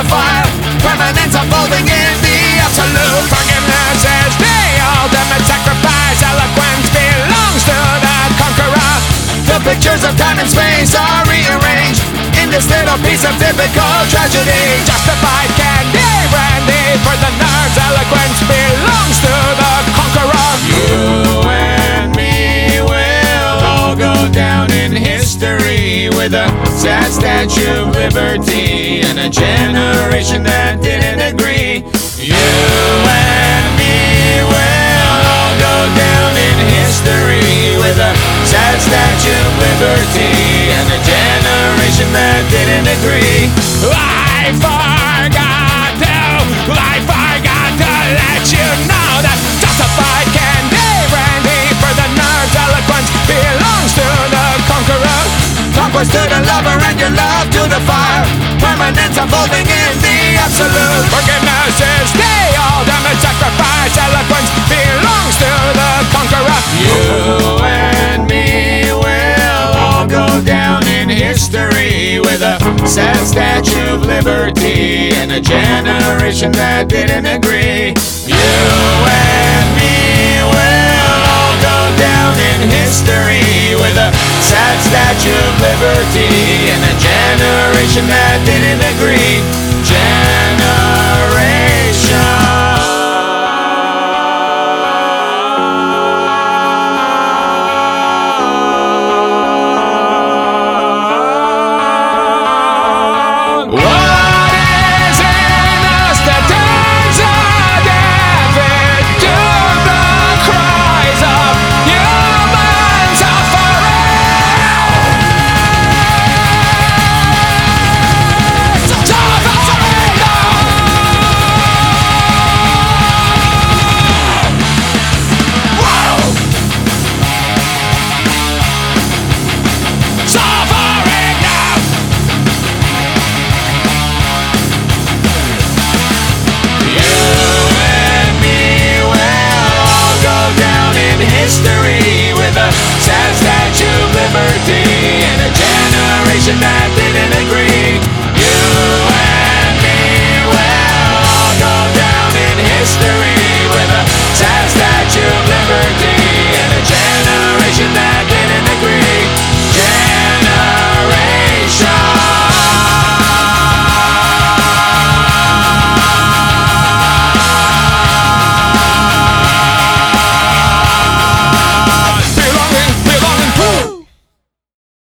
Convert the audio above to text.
the fire, permanence unfolding in the absolute. Forgiveness is the ultimate sacrifice. Eloquence belongs to the conqueror. The pictures of time and space are rearranged in this little piece of typical tragedy. Justified candy brandy for the nerds. Eloquence belongs to the conqueror. You and me will all go down in history with a sad Statue of Liberty and a generation that didn't agree. You and me will all go down in history with a sad Statue of Liberty and a generation that didn't agree. I forgot to let you know that justified candy brandy for the nerds. Eloquence belongs to the conqueror. Conquest to the lover and your love to the fire. Permanence unfolding in the absolute. Forgiveness is the ultimate sacrifice. Eloquence belongs to the conqueror. You and me will all go down in history with a sad Statue of Liberty and a generation that didn't agree. You and me will all go down in history with a sad Statue of Liberty and a generation that didn't agree. History with a sad Statue of Liberty and a generation that